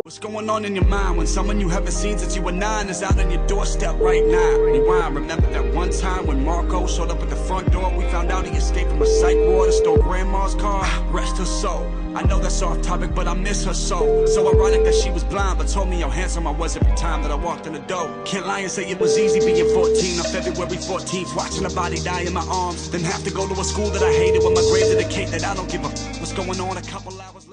What's going on in your mind when someone you haven't seen since you were 9 is out on your doorstep right now? Rewind, remember that one time when Marco showed up at the front door? We found out he escaped from a psych ward and stole grandma's car. Rest her soul. I know that's off topic, but I miss her so ironic that she was blind, but told me how handsome I was every time that I walked in the door. Can't lie and say it was easy being 14 on February 14th, watching a body die in my arms, then have to go to a school that I hated with my grades indicate that I don't give a what's going on a couple hours